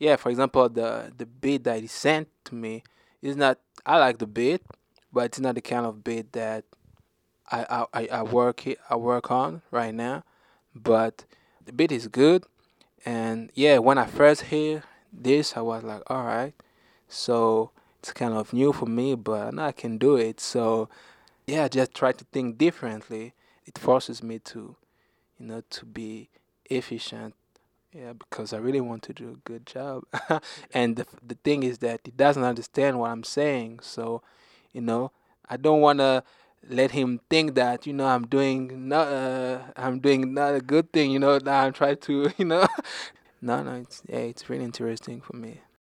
yeah, for example, the beat that he sent to me is not. I like the beat, but it's not the kind of beat that I work on right now. But the beat is good, and yeah, when I first hear this, I was like, all right. So it's kind of new for me, but I know I can do it. So yeah, just try to think differently. It forces me to, to be efficient. Yeah, because I really want to do a good job. And the thing is that he doesn't understand what I'm saying. So, you know, I don't want to let him think that, I'm doing not a good thing, that I'm trying to, No, no, it's yeah, it's really interesting for me.